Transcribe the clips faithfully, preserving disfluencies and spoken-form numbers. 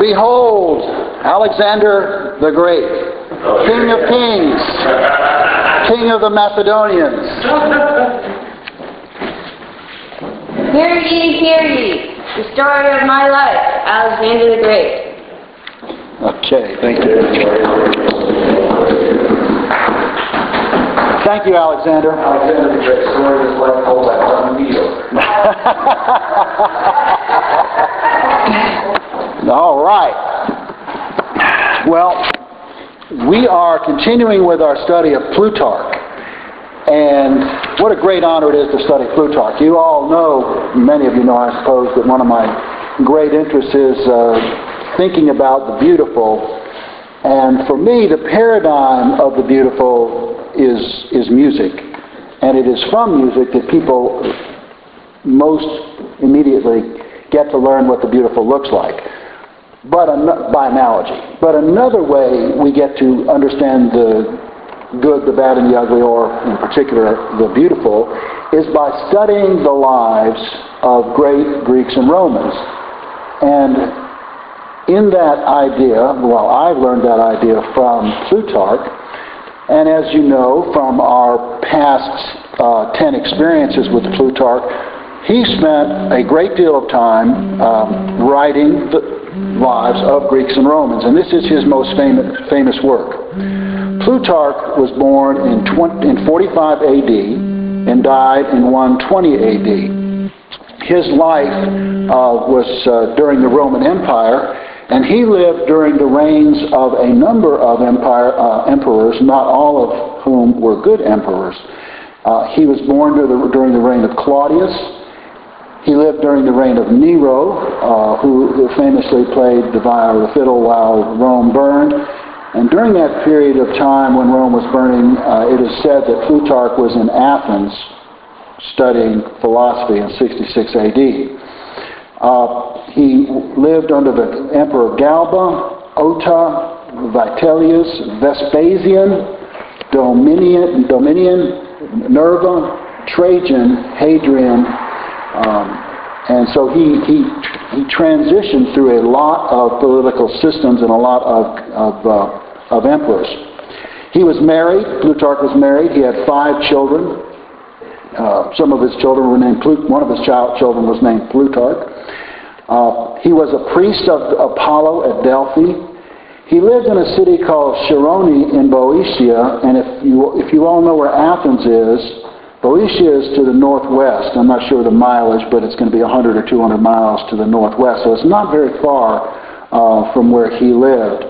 Behold, Alexander the Great, King of Kings, King of the Macedonians. Hear ye, hear ye, the story of my life, Alexander the Great. Okay, thank you. Thank you, Alexander. Alexander the Great, story of his life told by John Neal. All right. Well, we are continuing with our study of Plutarch. And what a great honor it is to study Plutarch. You all know, many of you know, I suppose, that one of my great interests is uh, thinking about the beautiful. And for me, the paradigm of the beautiful is, is music. And it is from music that people most immediately get to learn what the beautiful looks like, but an- by analogy. But another way we get to understand the good, the bad, and the ugly, or in particular the beautiful, is by studying the lives of great Greeks and Romans. And in that idea, well, I've learned that idea from Plutarch, and as you know from our past uh, ten experiences with Plutarch, he spent a great deal of time um, writing the lives of Greeks and Romans, and this is his most famous, famous work. Plutarch was born in, twenty, in forty-five A D and died in one twenty A D. His life uh, was uh, during the Roman Empire, and he lived during the reigns of a number of empire, uh, emperors, not all of whom were good emperors. Uh, he was born during the, during the reign of Claudius. He lived during the reign of Nero, uh, who, who famously played the viol, the fiddle, while Rome burned. And during that period of time when Rome was burning, uh, it is said that Plutarch was in Athens studying philosophy in sixty-six A D. Uh, he lived under the Emperor Galba, Ota, Vitellius, Vespasian, Dominian, Dominian, Nerva, Trajan, Hadrian, um, and so he, he he transitioned through a lot of political systems and a lot of of, uh, of emperors. He was married. Plutarch was married. He had five children. Uh, some of his children were named Plut- one of his child children was named Plutarch. Uh, he was a priest of Apollo at Delphi. He lived in a city called Chaeronea in Boeotia, and if you if you all know where Athens is, Boeotia is to the northwest. I'm not sure the mileage, but it's going to be one hundred or two hundred miles to the northwest, so it's not very far uh, from where he lived.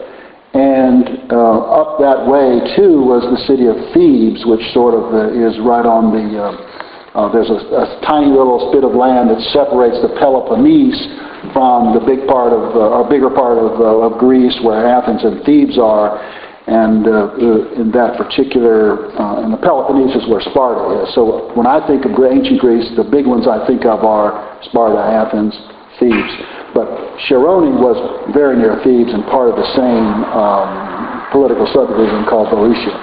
And uh, up that way, too, was the city of Thebes, which sort of uh, is right on the, uh, uh, there's a, a tiny little spit of land that separates the Peloponnese from the big part of, uh, or bigger part of, uh, of Greece, where Athens and Thebes are. And uh, in that particular, uh, and the Peloponnese is where Sparta is. So when I think of ancient Greece, the big ones I think of are Sparta, Athens, Thebes. But Chaeronea was very near Thebes and part of the same um, political subdivision called Boeotia.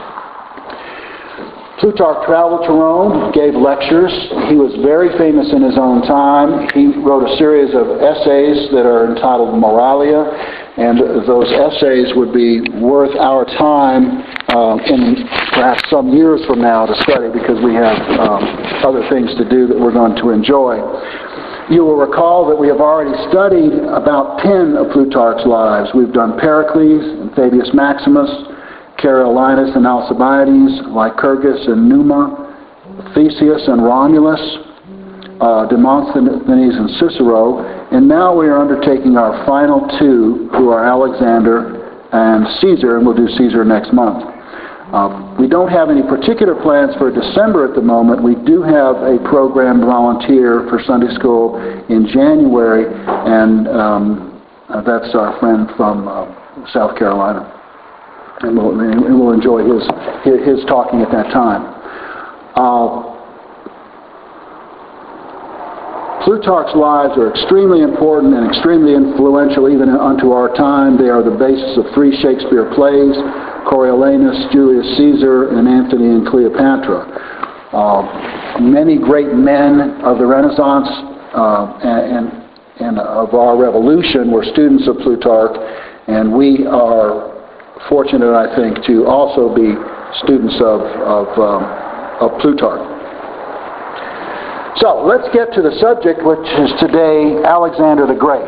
Plutarch traveled to Rome, gave lectures. He was very famous in his own time. He wrote a series of essays that are entitled Moralia, and those essays would be worth our time uh, in perhaps some years from now to study, because we have um, other things to do that we're going to enjoy. You will recall that we have already studied about ten of Plutarch's lives. We've done Pericles and Fabius Maximus, Carollinus and Alcibiades, Lycurgus and Numa, Theseus and Romulus, uh, Demosthenes and Cicero, and now we are undertaking our final two, who are Alexander and Caesar, and we'll do Caesar next month. Uh, we don't have any particular plans for December at the moment. We do have a program volunteer for Sunday school in January, and um, uh, that's our friend from uh, South Carolina. And we'll, and we'll enjoy his, his talking at that time. Uh, Plutarch's lives are extremely important and extremely influential even unto our time. They are the basis of three Shakespeare plays, Coriolanus, Julius Caesar, and Antony and Cleopatra. Uh, many great men of the Renaissance uh, and, and of our revolution were students of Plutarch, and we are fortunate, I think, to also be students of, of, um, of Plutarch. So let's get to the subject, which is today Alexander the Great.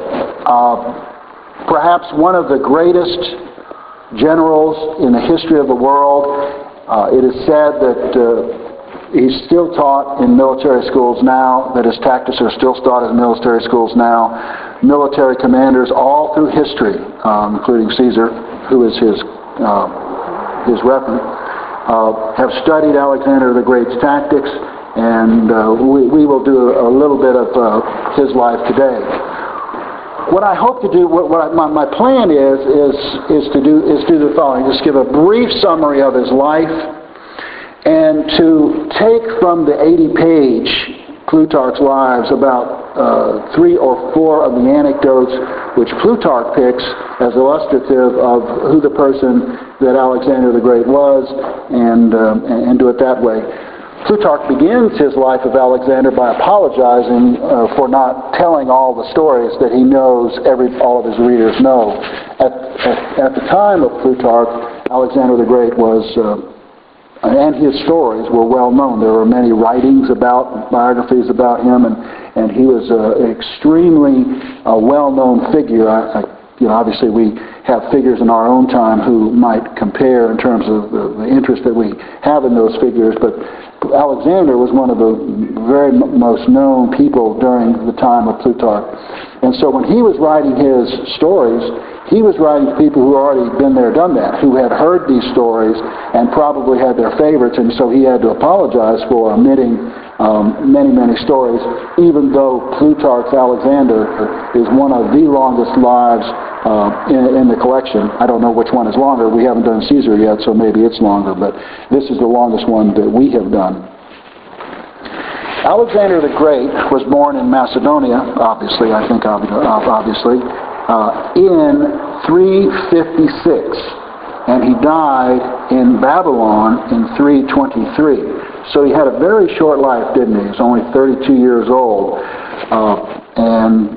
Uh, perhaps one of the greatest generals in the history of the world. Uh, it is said that uh, he's still taught in military schools now, that his tactics are still taught in military schools now. Military commanders all through history, um, including Caesar, who is his, uh, his reference, uh, have studied Alexander the Great's tactics, and uh, we, we will do a little bit of uh, his life today. What I hope to do, what, what I, my, my plan is, is, is to do is do the following: just give a brief summary of his life, and to take from the eighty-page Plutarch's Lives about uh, three or four of the anecdotes which Plutarch picks as illustrative of who the person that Alexander the Great was, and um, and, and do it that way. Plutarch begins his life of Alexander by apologizing uh, for not telling all the stories that he knows every all of his readers know. At, at, at the time of Plutarch, Alexander the Great was, uh, and his stories were well known. There were many writings about, biographies about him, and, and he was uh, an extremely uh, well-known figure. I, I, you know, obviously we have figures in our own time who might compare in terms of the, the interest that we have in those figures, but Alexander was one of the very m- most known people during the time of Plutarch. And so when he was writing his stories, he was writing to people who had already been there, done that, who had heard these stories and probably had their favorites, and so he had to apologize for omitting um, many, many stories, even though Plutarch's Alexander is one of the longest lives uh, in, in the collection. I don't know which one is longer. We haven't done Caesar yet, so maybe it's longer, but this is the longest one that we have done. Alexander the Great was born in Macedonia, obviously, I think obviously, uh, in three fifty-six, and he died in Babylon in three twenty-three. So he had a very short life, didn't he? He was only thirty-two years old, uh, and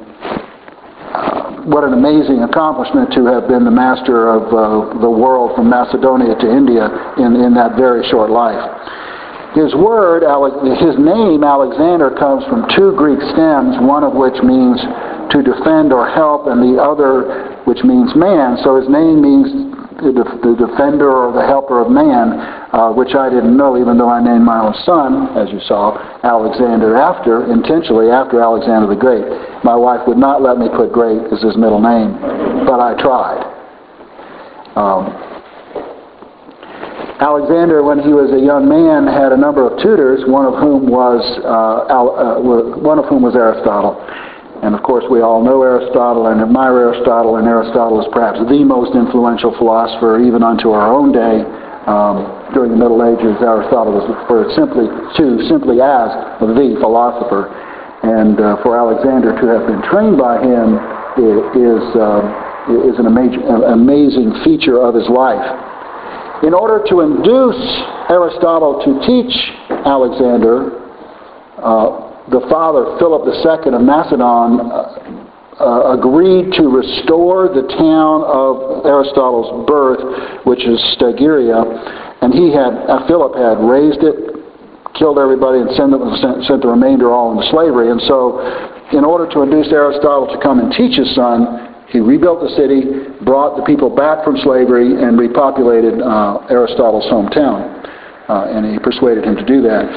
uh, what an amazing accomplishment to have been the master of uh, the world from Macedonia to India in, in that very short life. His word, his name, Alexander, comes from two Greek stems, one of which means to defend or help, and the other which means man. So his name means the, the defender or the helper of man, uh, which I didn't know, even though I named my own son, as you saw, Alexander after, intentionally after Alexander the Great. My wife would not let me put Great as his middle name, but I tried. Um, Alexander, when he was a young man, had a number of tutors, one of whom was uh, Al, uh, one of whom was Aristotle. And of course, we all know Aristotle and admire Aristotle, and Aristotle is perhaps the most influential philosopher even unto our own day. Um, during the Middle Ages, Aristotle was referred simply to simply as the philosopher, and uh, for Alexander to have been trained by him is uh, is an amazing, amazing feature of his life. In order to induce Aristotle to teach Alexander, uh, the father, Philip the Second of Macedon, uh, uh, agreed to restore the town of Aristotle's birth, which is Stagyria, and he had, uh, Philip had razed it, killed everybody, and sent, them, sent, sent the remainder all into slavery. And so, in order to induce Aristotle to come and teach his son, he rebuilt the city, brought the people back from slavery, and repopulated uh, Aristotle's hometown. Uh, and he persuaded him to do that.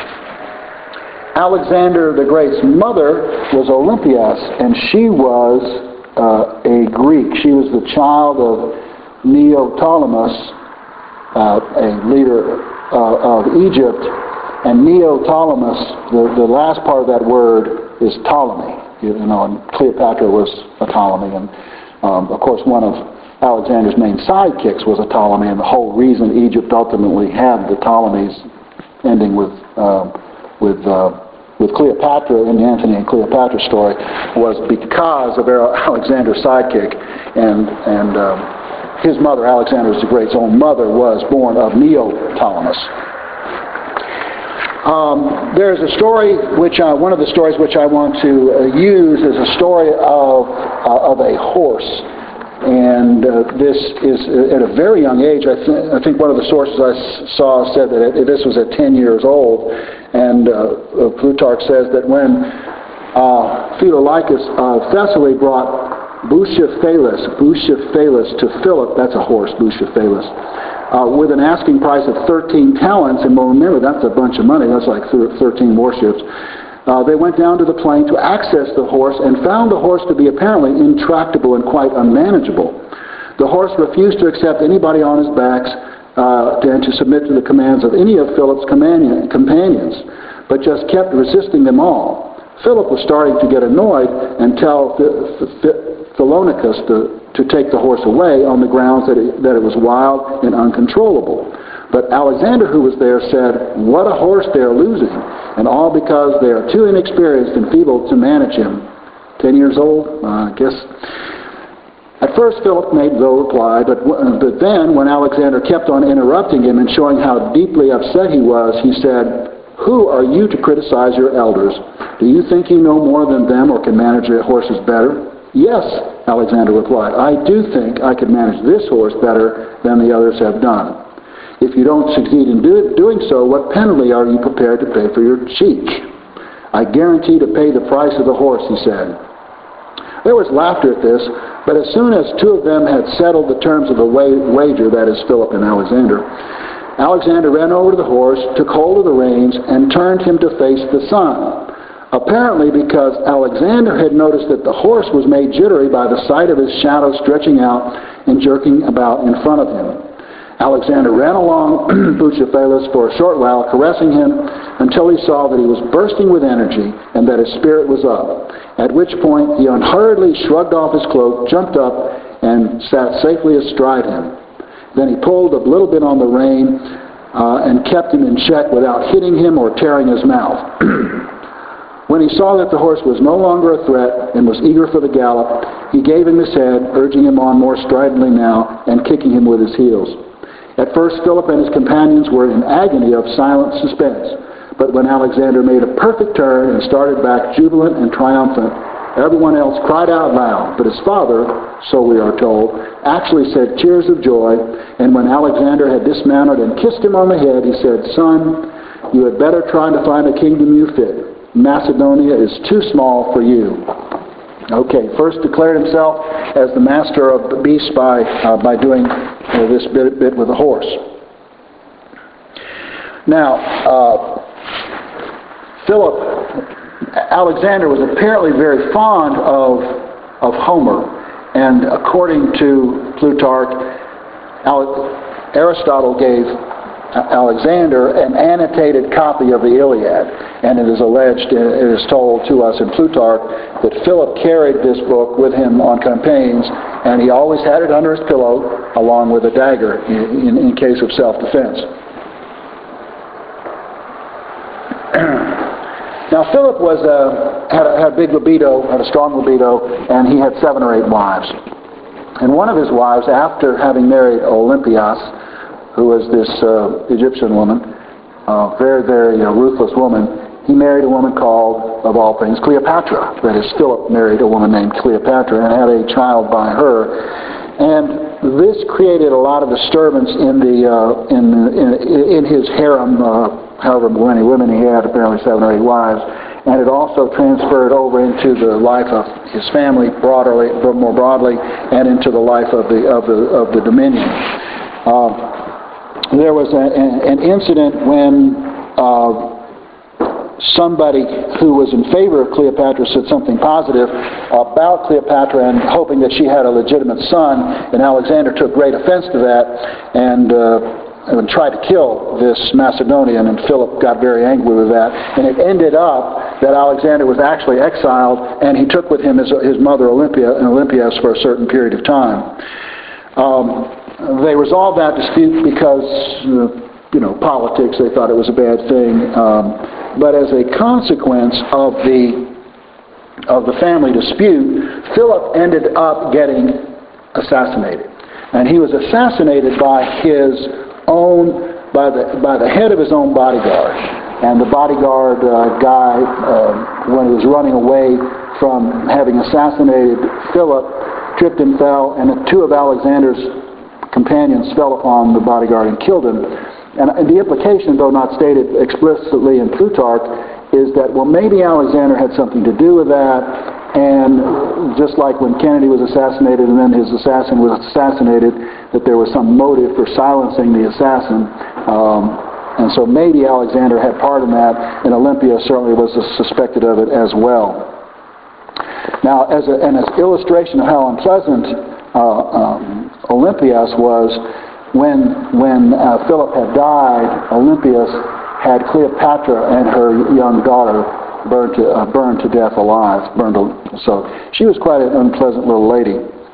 Alexander the Great's mother was Olympias, and she was uh, a Greek. She was the child of Neoptolemus, uh, a leader uh, of Egypt. And Neoptolemus, the, the last part of that word is Ptolemy. You know, and Cleopatra was a Ptolemy, and Um, of course, one of Alexander's main sidekicks was a Ptolemy, and the whole reason Egypt ultimately had the Ptolemies, ending with uh, with uh, with Cleopatra in the Antony and Cleopatra story, was because of Alexander's sidekick, and and um, his mother, Alexander the Great's own mother, was born of Neoptolemus. Um, there's a story which I, one of the stories which I want to uh, use is a story of uh, of a horse, and uh, this is uh, at a very young age. I, th- I think one of the sources I s- saw said that it, this was at ten years old, and uh, Plutarch says that when uh, Philolaicus of Thessaly brought Bucephalus, Bucephalus to Philip, that's a horse, Bucephalus. Uh, with an asking price of thirteen talents, and well, remember, that's a bunch of money. That's like thirteen warships. Uh, they went down to the plain to access the horse and found the horse to be apparently intractable and quite unmanageable. The horse refused to accept anybody on his backs uh, and to submit to the commands of any of Philip's companion, companions, but just kept resisting them all. Philip was starting to get annoyed and tell Philolaicus to to take the horse away on the grounds that it, that it was wild and uncontrollable. But Alexander, who was there, said, "What a horse they are losing, and all because they are too inexperienced and feeble to manage him." Ten years old, uh, I guess. At first Philip made no reply, but, but then when Alexander kept on interrupting him and showing how deeply upset he was, he said, "Who are you to criticize your elders? Do you think you know more than them or can manage their horses better?" "Yes," Alexander replied, "I do think I could manage this horse better than the others have done." "If you don't succeed in do, doing so, what penalty are you prepared to pay for your cheek?" "I guarantee to pay the price of the horse," he said. There was laughter at this, but as soon as two of them had settled the terms of the wa- wager, that is, Philip and Alexander, Alexander ran over to the horse, took hold of the reins, and turned him to face the sun. Apparently because Alexander had noticed that the horse was made jittery by the sight of his shadow stretching out and jerking about in front of him. Alexander ran along Bucephalus for a short while, caressing him until he saw that he was bursting with energy and that his spirit was up, at which point he unhurriedly shrugged off his cloak, jumped up, and sat safely astride him. Then he pulled a little bit on the rein uh, and kept him in check without hitting him or tearing his mouth. When he saw that the horse was no longer a threat and was eager for the gallop, he gave him his head, urging him on more stridently now and kicking him with his heels. At first Philip and his companions were in agony of silent suspense, but when Alexander made a perfect turn and started back jubilant and triumphant, everyone else cried out loud, but his father, so we are told, actually said cheers of joy, and when Alexander had dismounted and kissed him on the head, he said, "Son, you had better try to find a kingdom you fit. Macedonia is too small for you." Okay, first declared himself as the master of the beast by uh, by doing uh, this bit, bit with the horse. Now, uh, Philip, Alexander was apparently very fond of of Homer, and according to Plutarch, Aristotle gave Alexander an annotated copy of the Iliad, and it is alleged, it is told to us in Plutarch, that Philip carried this book with him on campaigns, and he always had it under his pillow along with a dagger in, in, in case of self-defense. Now Philip was a, had, a, had a big libido, had a strong libido, and he had seven or eight wives. And one of his wives, after having married Olympias, who was this uh, Egyptian woman, uh, very, very uh, ruthless woman, he married a woman called, of all things, Cleopatra. That is, Philip married a woman named Cleopatra and had a child by her. And this created a lot of disturbance in the uh, in, in in his harem, uh, however many women he had, apparently seven or eight wives. And it also transferred over into the life of his family broadly, more broadly, and into the life of the of the of the dominion. Uh, There was a, an incident when uh, somebody who was in favor of Cleopatra said something positive about Cleopatra and hoping that she had a legitimate son, and Alexander took great offense to that and, uh, and tried to kill this Macedonian, and Philip got very angry with that. And it ended up that Alexander was actually exiled, and he took with him his, his mother Olympia and Olympias for a certain period of time. Um, They resolved that dispute because, uh, you know, politics. They thought it was a bad thing. Um, but as a consequence of the of the family dispute, Philip ended up getting assassinated, and he was assassinated by his own by the by the head of his own bodyguard. and the bodyguard uh, guy, uh, when he was running away from having assassinated Philip, tripped and fell, and two of Alexander's companions fell upon the bodyguard and killed him. And, and the implication, though not stated explicitly in Plutarch, is that, well, maybe Alexander had something to do with that, and just like when Kennedy was assassinated and then his assassin was assassinated, that there was some motive for silencing the assassin. Um, and so maybe Alexander had part in that, and Olympia certainly was suspected of it as well. Now, as a, and as illustration of how unpleasant uh, um, Olympias was, when, when uh, Philip had died, Olympias had Cleopatra and her young daughter burned to, uh, burned to death alive. Burned to, so she was quite an unpleasant little lady.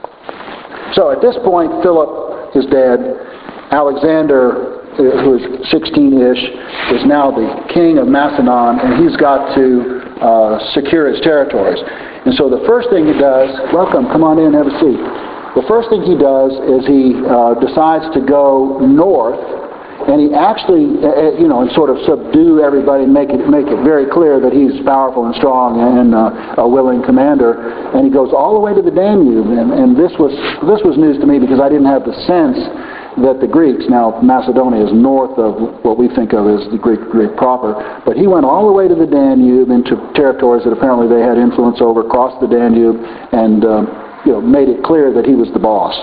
So at this point, Philip is dead. Alexander, who is sixteen-ish, is now the king of Macedon, and he's got to uh, secure his territories. And so the first thing he does, welcome, come on in, have a seat. The first thing he does is he uh, decides to go north, and he actually, uh, you know, and sort of subdue everybody and make it make it very clear that he's powerful and strong and uh, a willing commander. And he goes all the way to the Danube, and, and this was this was news to me because I didn't have the sense that the Greeks, now Macedonia is north of what we think of as the Greek Greek proper, but he went all the way to the Danube into territories that apparently they had influence over, crossed the Danube, and um, you know, made it clear that he was the boss.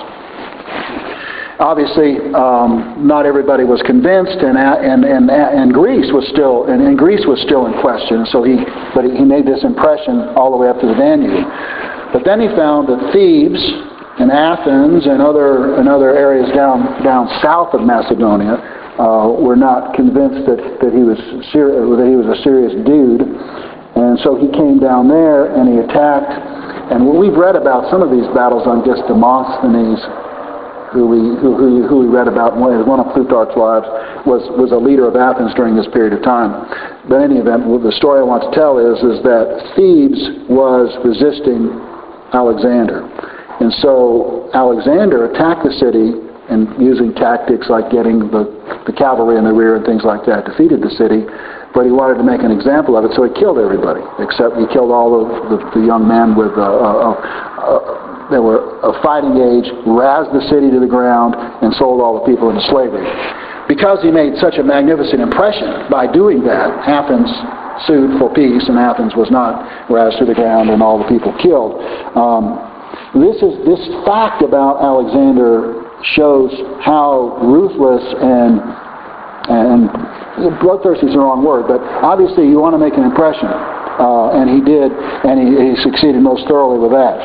Obviously, um, not everybody was convinced, and and and and Greece was still and, and Greece was still in question. So he, but he made this impression all the way up to the Danube. But then he found that Thebes and Athens and other and other areas down down south of Macedonia uh, were not convinced that, that he was ser- that he was a serious dude, and so he came down there and he attacked. And we've read about some of these battles on just Demosthenes, who we who, who, who we read about. One of Plutarch's lives was was a leader of Athens during this period of time. But in any event, the story I want to tell is is that Thebes was resisting Alexander. And so Alexander attacked the city and using tactics like getting the, the cavalry in the rear and things like that, defeated the city, but he wanted to make an example of it, so he killed everybody, except he killed all of the, the young men with uh, uh, uh, that were of fighting age, razed the city to the ground, and sold all the people into slavery. Because he made such a magnificent impression by doing that, Athens sued for peace, and Athens was not razed to the ground and all the people killed. Um, This is this fact about Alexander shows how ruthless and and bloodthirsty is the wrong word, but obviously you want to make an impression, uh, and he did, and he, he succeeded most thoroughly with that.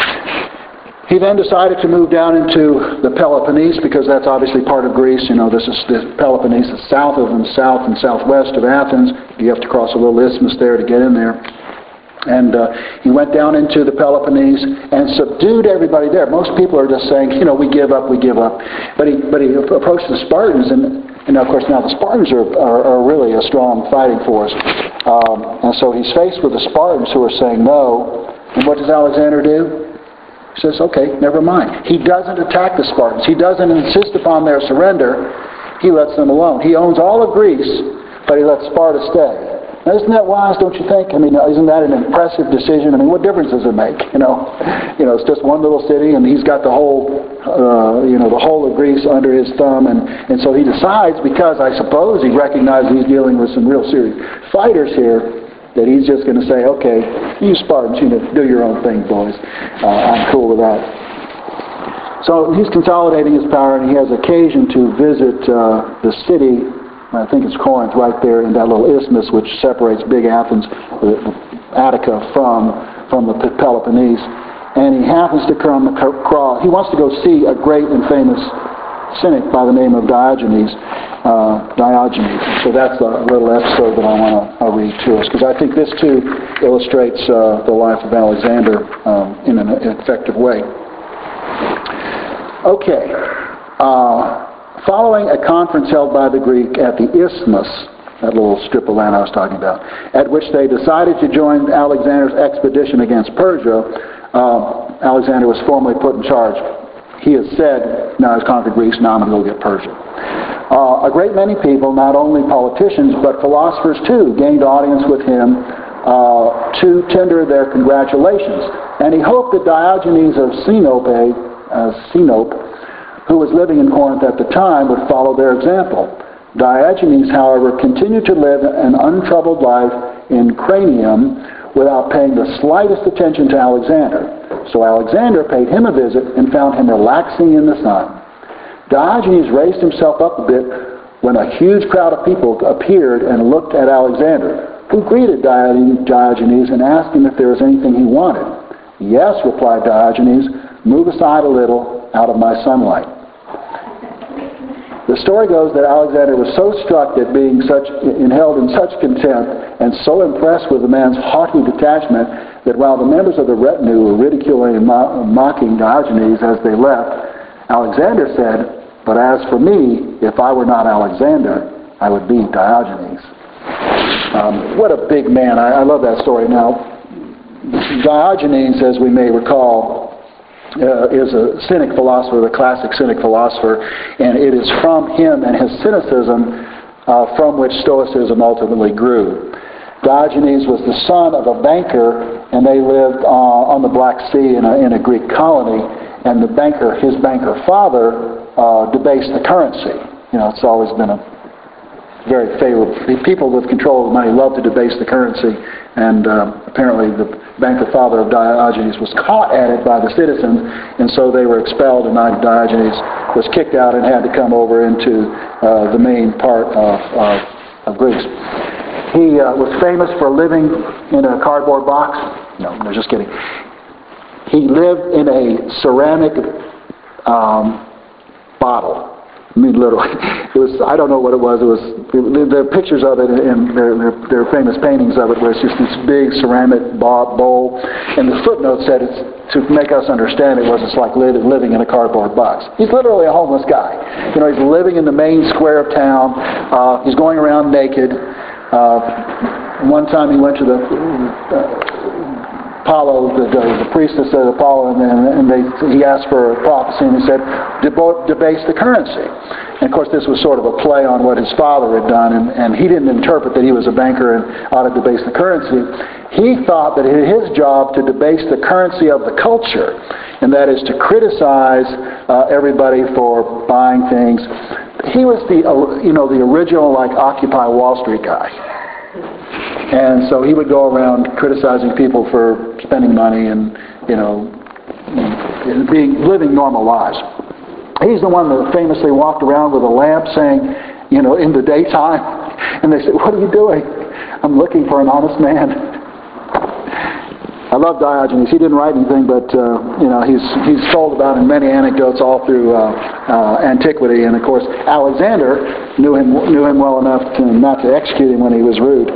He then decided to move down into the Peloponnese because that's obviously part of Greece. You know, this is the Peloponnese is south of and south and southwest of Athens. You have to cross a little isthmus there to get in there. And uh, he went down into the Peloponnese and subdued everybody there. Most people are just saying, you know, we give up, we give up. But he, but he approached the Spartans, and, and of course now the Spartans are, are, are really a strong fighting force. Um, and so he's faced with the Spartans who are saying no. And what does Alexander do? He says, okay, never mind. He doesn't attack the Spartans. He doesn't insist upon their surrender. He lets them alone. He owns all of Greece, but he lets Sparta stay. Now, isn't that wise, don't you think? I mean, isn't that an impressive decision? I mean, what difference does it make? You know, you know, it's just one little city, and he's got the whole, uh, you know, the whole of Greece under his thumb, and, and so he decides, because I suppose he recognizes he's dealing with some real serious fighters here, that he's just going to say, okay, you Spartans, you know, do your own thing, boys. Uh, I'm cool with that. So he's consolidating his power, and he has occasion to visit uh, the city. I think it's Corinth, right there in that little isthmus which separates big Athens, Attica, from from the Peloponnese. And he happens to come across, he wants to go see a great and famous cynic by the name of Diogenes. Uh, Diogenes. So that's a little episode that I want to uh, read to us, because I think this too illustrates uh, the life of Alexander um, in an effective way. Okay. Uh, Following a conference held by the Greek at the Isthmus, that little strip of land I was talking about, at which they decided to join Alexander's expedition against Persia, uh, Alexander was formally put in charge. He has said, now he's conquered Greece, now I'm going to go get Persia. Uh, a great many people, not only politicians, but philosophers too, gained audience with him uh, to tender their congratulations. And he hoped that Diogenes of Sinope, uh, Sinope, who was living in Corinth at the time, would follow their example. Diogenes, however, continued to live an untroubled life in Cranium without paying the slightest attention to Alexander. So Alexander paid him a visit and found him relaxing in the sun. Diogenes raised himself up a bit when a huge crowd of people appeared and looked at Alexander, who greeted Diogenes and asked him if there was anything he wanted. Yes, replied Diogenes, move aside a little out of my sunlight. The story goes that Alexander was so struck at being such, held in such contempt and so impressed with the man's haughty detachment that while the members of the retinue were ridiculing and mo- mocking Diogenes as they left, Alexander said, "But as for me, if I were not Alexander, I would be Diogenes." Um, what a big man. I, I love that story. Now, Diogenes, as we may recall, Uh, is a Cynic philosopher, the classic Cynic philosopher, and it is from him and his cynicism uh, from which Stoicism ultimately grew. Diogenes was the son of a banker, and they lived uh, on the Black Sea in a, in a Greek colony, and the banker, his banker father, uh, debased the currency. You know, it's always been a very favorable. People with control of money love to debase the currency, and uh, apparently the banker father of Diogenes was caught at it by the citizens, and so they were expelled, and Diogenes was kicked out and had to come over into uh, the main part of, of, of Greece. He uh, was famous for living in a cardboard box. No, no, just kidding. He lived in a ceramic um, bottle. I mean, literally. It was, I don't know what it was. It was, there are pictures of it, and there, there, there are famous paintings of it where it's just this big ceramic bowl. And the footnote said, it's, to make us understand it, was it's like living in a cardboard box. He's literally a homeless guy. You know, he's living in the main square of town. Uh, he's going around naked. Uh, one time he went to the uh, Apollo, the, the, the priestess of Apollo, and, and they, he asked for a prophecy, and he said, debase the currency. And of course, this was sort of a play on what his father had done, and, and he didn't interpret that he was a banker and ought to debase the currency. He thought that it was his job to debase the currency of the culture, and that is to criticize uh, everybody for buying things. He was the, uh, you know, the original, like, Occupy Wall Street guy. And so he would go around criticizing people for spending money and, you know, and being living normal lives. He's the one that famously walked around with a lamp saying, you know, in the daytime, and they said, "What are you doing?" "I'm looking for an honest man." I love Diogenes. He didn't write anything, but uh, you know, he's he's told about in many anecdotes all through uh, uh, antiquity, and of course Alexander knew him knew him well enough to not to execute him when he was rude.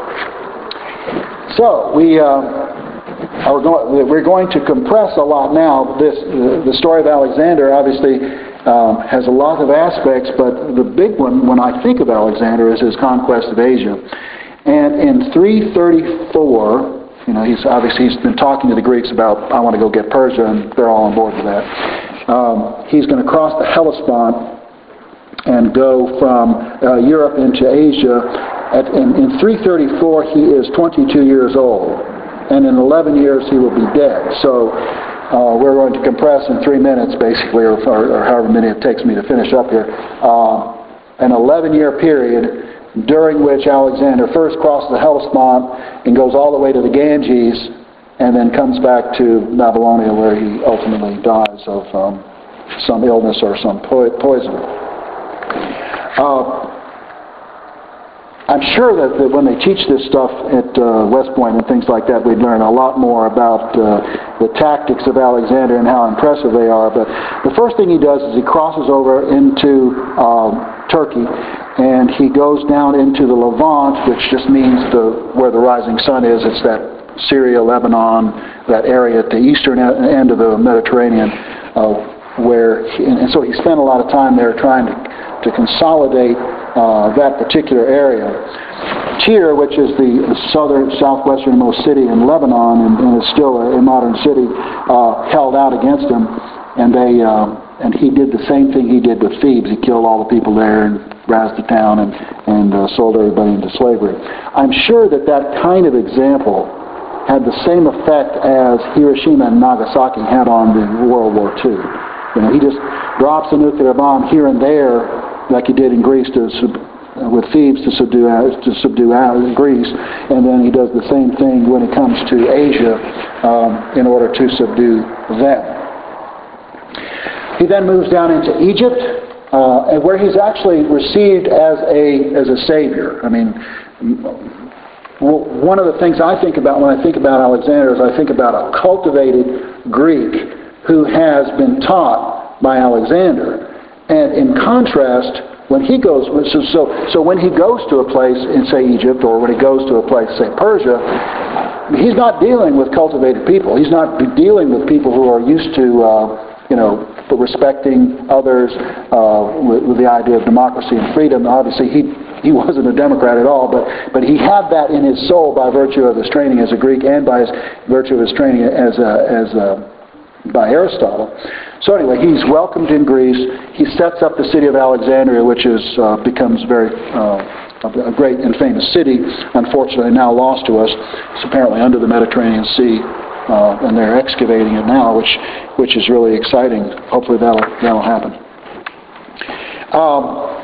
So we uh, are going, we're going to compress a lot now. This uh, the story of Alexander obviously um, has a lot of aspects, but the big one when I think of Alexander is his conquest of Asia. And in three thirty-four, you know, he's obviously he's been talking to the Greeks about, I want to go get Persia, and they're all on board with that. Um, he's going to cross the Hellespont and go from uh, Europe into Asia. At, in, in three thirty-four, he is twenty-two years old, and in eleven years he will be dead. So uh, we're going to compress in three minutes, basically, or, or, or however many it takes me to finish up here, uh, an eleven-year period during which Alexander first crosses the Hellespont and goes all the way to the Ganges, and then comes back to Babylonia, where he ultimately dies of um, some illness or some po- poison. Uh, I'm sure that, that when they teach this stuff at uh, West Point and things like that, we'd learn a lot more about uh, the tactics of Alexander and how impressive they are. But the first thing he does is he crosses over into um, Turkey, and he goes down into the Levant, which just means the where the rising sun is. It's that Syria, Lebanon, that area at the eastern end of the Mediterranean, uh, where he, and so he spent a lot of time there trying to, to consolidate Uh, that particular area. Tyre, which is the, the southern, southwesternmost city in Lebanon, and, and is still a, a modern city, uh, held out against him, and they uh, and he did the same thing he did with Thebes. He killed all the people there and razed the town and, and uh, sold everybody into slavery. I'm sure that that kind of example had the same effect as Hiroshima and Nagasaki had on the World War Two. You know, he just drops a nuclear bomb here and there, like he did in Greece to sub- with Thebes to subdue to subdue Greece, and then he does the same thing when it comes to Asia um, in order to subdue them. He then moves down into Egypt, uh, and where he's actually received as a as a savior. I mean, one of the things I think about when I think about Alexander is I think about a cultivated Greek who has been taught by Alexander, and in contrast, when he goes, so, so, so when he goes to a place in, say, Egypt, or when he goes to a place, say, Persia, he's not dealing with cultivated people. He's not dealing with people who are used to, uh, you know, respecting others, uh, with, with the idea of democracy and freedom. Obviously, he he wasn't a Democrat at all, but but he had that in his soul by virtue of his training as a Greek and by his virtue of his training as a, as a, by Aristotle. So anyway, he's welcomed in Greece. He sets up the city of Alexandria, which is uh, becomes very uh, a great and famous city. Unfortunately, now lost to us. It's apparently under the Mediterranean Sea, uh, and they're excavating it now, which which is really exciting. Hopefully, that'll that'll happen. Um,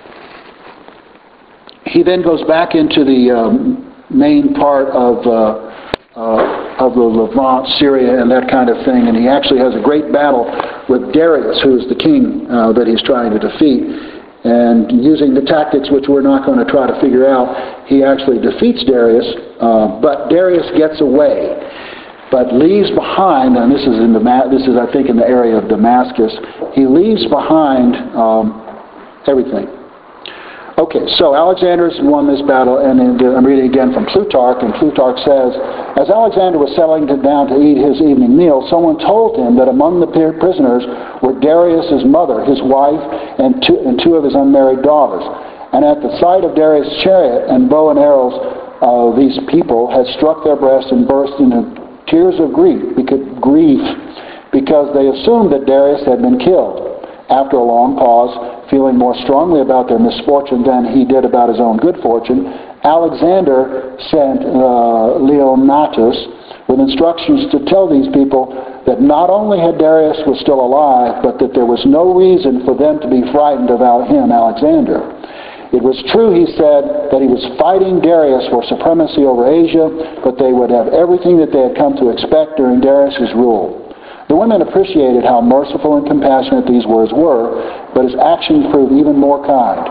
he then goes back into the um, main part of. Uh, uh, of the Levant, Syria, and that kind of thing, and he actually has a great battle with Darius, who is the king uh, that he's trying to defeat. And using the tactics which we're not going to try to figure out, he actually defeats Darius, uh, but Darius gets away, but leaves behind, and this is in the this is I think in the area of Damascus. He leaves behind um, everything. Okay, so Alexander's won this battle, and I'm reading again from Plutarch, and Plutarch says, as Alexander was settling down to eat his evening meal, someone told him that among the prisoners were Darius's mother, his wife, and two, and two of his unmarried daughters. And at the sight of Darius' chariot and bow and arrows, uh, these people had struck their breasts and burst into tears of grief, because, grief, because they assumed that Darius had been killed. After a long pause, feeling more strongly about their misfortune than he did about his own good fortune, Alexander sent uh, Leonatus with instructions to tell these people that not only had Darius was still alive, but that there was no reason for them to be frightened about him, Alexander. It was true, he said, that he was fighting Darius for supremacy over Asia, but they would have everything that they had come to expect during Darius's rule. The women appreciated how merciful and compassionate these words were, but his actions proved even more kind.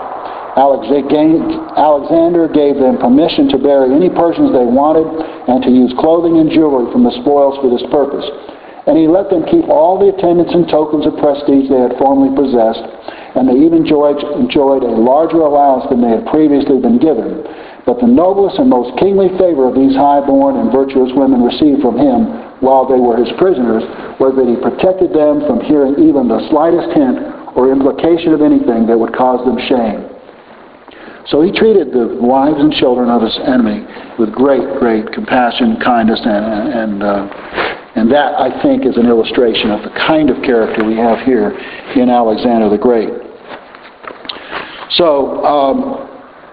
Alexander gave them permission to bury any Persians they wanted and to use clothing and jewelry from the spoils for this purpose. And he let them keep all the attendants and tokens of prestige they had formerly possessed, and they even enjoyed, enjoyed a larger allowance than they had previously been given. But the noblest and most kingly favor of these high-born and virtuous women received from him while they were his prisoners was that he protected them from hearing even the slightest hint or implication of anything that would cause them shame. So he treated the wives and children of his enemy with great, great compassion, kindness, and and, uh, and that, I think, is an illustration of the kind of character we have here in Alexander the Great. So, um,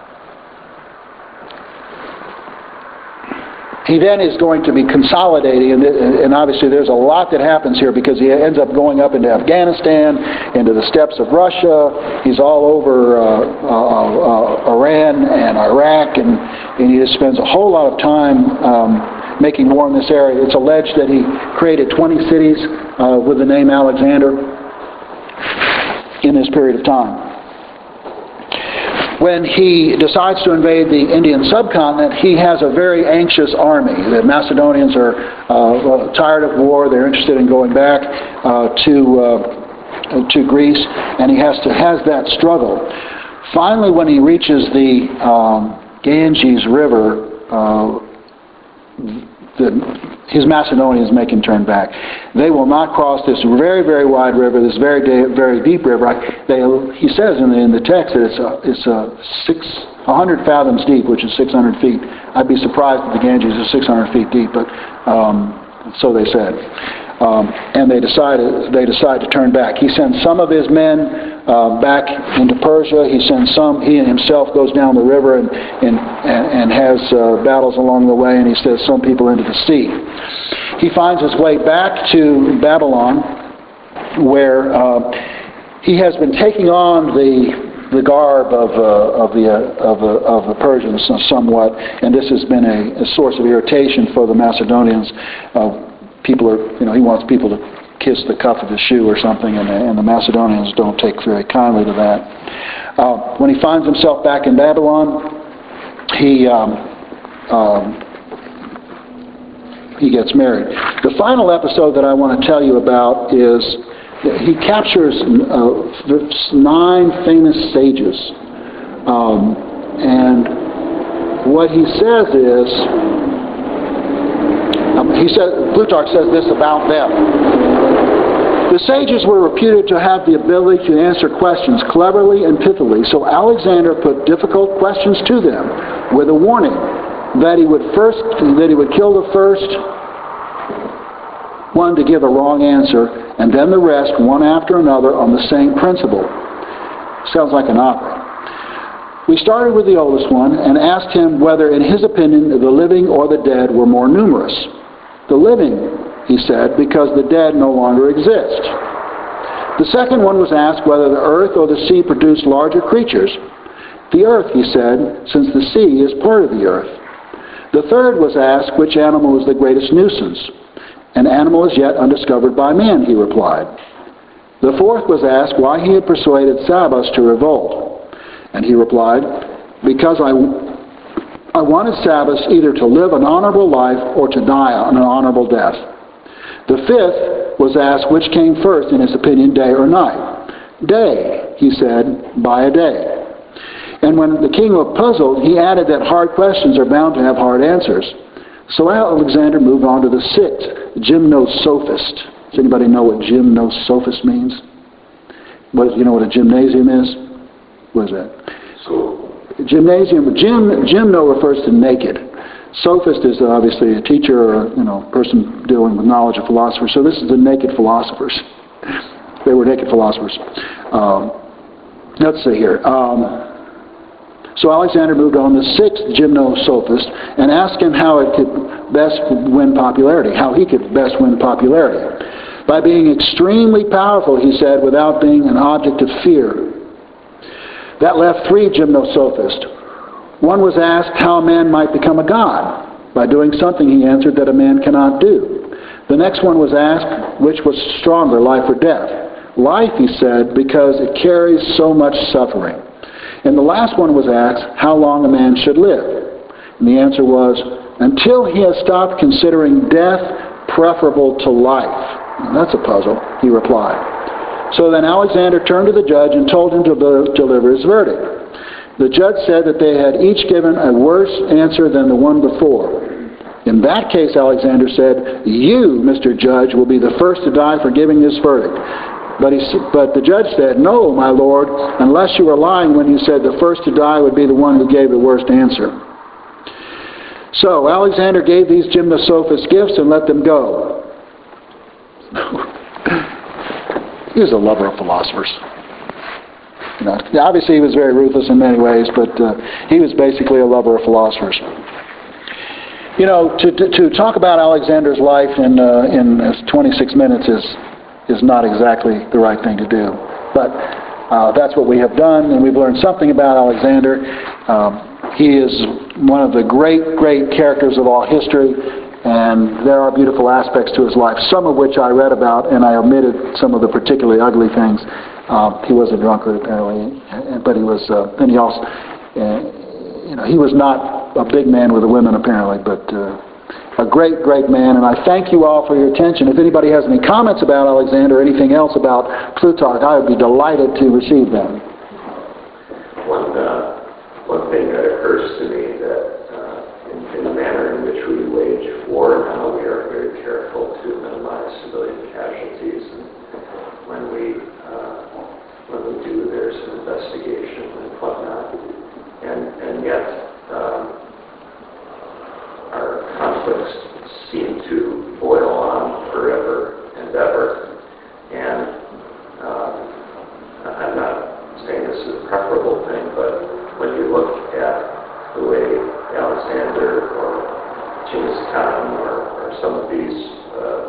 he then is going to be consolidating, and, and obviously there's a lot that happens here because he ends up going up into Afghanistan, into the steppes of Russia. He's all over uh, uh, uh, Iran and Iraq, and, and he just spends a whole lot of time um, making war in this area. It's alleged that he created twenty cities uh, with the name Alexander in this period of time. When he decides to invade the Indian subcontinent, he has a very anxious army. The Macedonians are uh, tired of war. They're interested in going back uh, to uh, to Greece, and he has to has that struggle. Finally, when he reaches the um, Ganges River, uh, the, his Macedonians make him turn back. They will not cross this very, very wide river, this very, very deep river. They, he says in the, in the text that it's a, it's a six, one hundred fathoms deep, which is six hundred feet. I'd be surprised if the Ganges is six hundred feet deep, but um, so they said. um, and they decided they decide to turn back. He sends some of his men uh, back into Persia. He sends some. He himself goes down the river and and and, and has uh, battles along the way, and he sends some people into the sea. He finds his way back to Babylon, where uh, he has been taking on the the garb of uh, of the uh, of the of the Persians somewhat, and this has been a, a source of irritation for the Macedonians. Uh, people are, you know, he wants people to kiss the cuff of his shoe or something, and the, and the Macedonians don't take very kindly to that. Uh, when he finds himself back in Babylon, he um, um, he gets married. The final episode that I want to tell you about is he captures uh, nine famous sages, um, and what he says is, um, he says, Plutarch says this about them. The sages were reputed to have the ability to answer questions cleverly and pithily, so Alexander put difficult questions to them with a warning that he would first that he would kill the first one to give a wrong answer, and then the rest, one after another, on the same principle. Sounds like an opera. We started with the oldest one and asked him whether, in his opinion, the living or the dead were more numerous. The living, he said, because the dead no longer exist. The second one was asked whether the earth or the sea produced larger creatures. The earth, he said, since the sea is part of the earth. The third was asked which animal is the greatest nuisance. An animal is yet undiscovered by man, he replied. The fourth was asked why he had persuaded Sabas to revolt. And he replied, because I, I wanted Sabas either to live an honorable life or to die an honorable death. The fifth was asked which came first, in his opinion, day or night. Day, he said, by a day. And when the king looked puzzled, he added that hard questions are bound to have hard answers. So Alexander moved on to the sixth, gymnosophist. Does anybody know what gymnosophist means? What, you know what a gymnasium is? What is that? So, Gymnasium, gym, gymno refers to naked. Sophist is obviously a teacher or, you know, person dealing with knowledge of philosophers. So this is the naked philosophers. They were naked philosophers. Um, let's see here. Um, So Alexander moved on to the sixth gymnosophist and asked him how it could best win popularity, how he could best win popularity. By being extremely powerful, he said, without being an object of fear. That left three gymnosophists. One was asked how a man might become a god. By doing something, he answered, that a man cannot do. The next one was asked which was stronger, life or death. Life, he said, because it carries so much suffering. And the last one was asked how long a man should live. And the answer was, until he has stopped considering death preferable to life. And that's a puzzle, he replied. So then Alexander turned to the judge and told him to deliver his verdict. The judge said that they had each given a worse answer than the one before. In that case, Alexander said, you, Mister Judge, will be the first to die for giving this verdict. But, he, but the judge said, no, my lord, unless you were lying when you said the first to die would be the one who gave the worst answer. So Alexander gave these gymnosophists gifts and let them go. He was a lover of philosophers. You know, obviously he was very ruthless in many ways, but uh, he was basically a lover of philosophers. You know, to, to, to talk about Alexander's life in, uh, in twenty-six minutes is is not exactly the right thing to do. But uh, that's what we have done, and we've learned something about Alexander. Um, he is one of the great, great characters of all history, and there are beautiful aspects to his life, some of which I read about, and I omitted some of the particularly ugly things. Uh, he was a drunkard, apparently, but he was, uh, and he also, uh, you know, he was not a big man with the women, apparently, but uh, a great, great man, and I thank you all for your attention. If anybody has any comments about Alexander or anything else about Plutarch, I would be delighted to receive them. One, uh, one thing that occurs to me that uh, in, in the manner in which we wage war now, we are very careful to minimize civilian casualties. And when we uh, when we do, there's an investigation and whatnot, and and yet. Um, Our conflicts seem to boil on forever, Genghis Khan or, or some of these uh,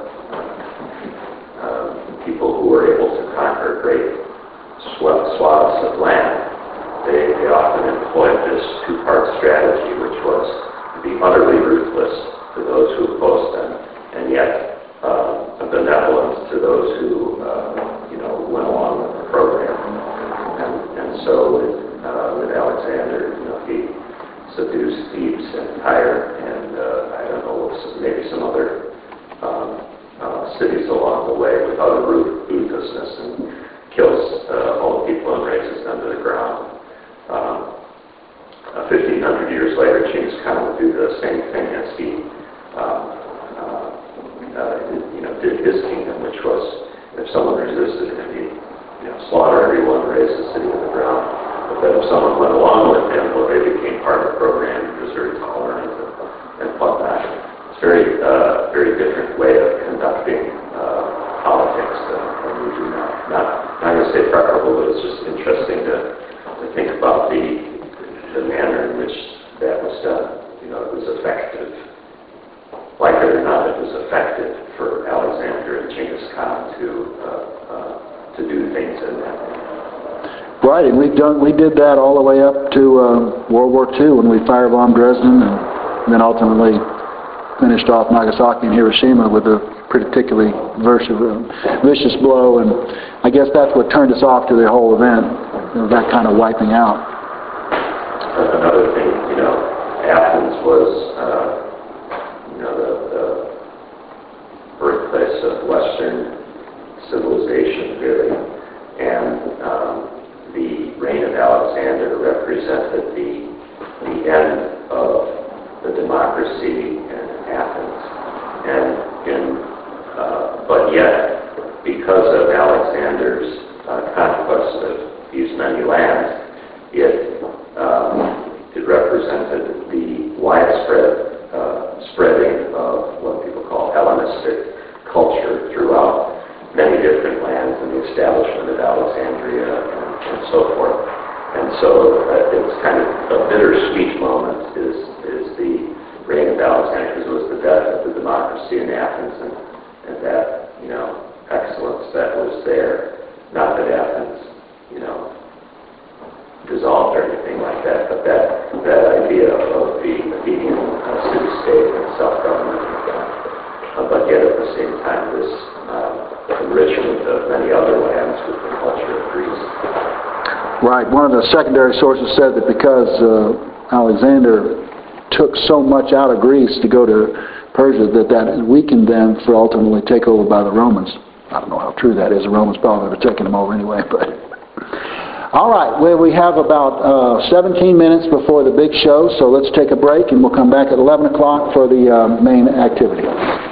um, people who were able to conquer great swaths of land, they, they often employed this two-part strategy, which was to be utterly ruthless to those who opposed them, and yet uh, a benevolence to those who, uh, you know, went along with the program. And, and so with, uh, with Alexander, you know, he seduced Thebes and Tyre and, uh, I don't know, maybe some other um, uh, cities along the way with other ruthlessness and kills uh, all the people and razes them to the ground. Um, uh, fifteen hundred years later, Genghis Khan would do the same thing as he um, uh, uh, you know, did his kingdom, which was if someone resisted him, he'd you know, slaughter everyone, raze the city to the ground. But then if someone went along with him, well, they became part of the program. He was very tolerant and, and whatnot. It's a very, uh, very different way of conducting uh, politics than, than we do now. Not, not going to say preferable, but it's just interesting to, to think about the, the manner in which that was done. You know, it was effective. Like it or not, it was effective for Alexander and Genghis Khan to uh, uh, to do things in that way. Right, and we've done we did that all the way up to uh, World War Two when we firebombed Dresden, and then ultimately finished off Nagasaki and Hiroshima with a particularly vicious, vicious blow. And I guess that's what turned us off to the whole event, you know, that kind of wiping out. Another thing, you know, Athens was. Uh, You know, the, the birthplace of Western civilization, really, and um, the reign of Alexander represented the the end of the democracy in Athens, and in uh, but yet, because of Alexander's uh, conquest of these many lands, it um, it represented the widespread Uh, spreading of what people call Hellenistic culture throughout many different lands and the establishment of Alexandria and, and so forth. And so uh, it's kind of a bittersweet moment is, is the reign of Alexander, because it was the death of the democracy in Athens and, and that, you know, excellence that was there. Not that Athens, you know, dissolved or anything like that, but that that idea of the Athenian uh, city-state and self-government, uh, but yet at the same time this uh, enrichment of many other lands with the culture of Greece. Right. One of the secondary sources said that because uh, Alexander took so much out of Greece to go to Persia, that that weakened them for ultimately take over by the Romans. I don't know how true that is. The Romans probably would have taken them over anyway, but... All right, well, we have about uh, seventeen minutes before the big show, so let's take a break and we'll come back at eleven o'clock for the uh, main activity.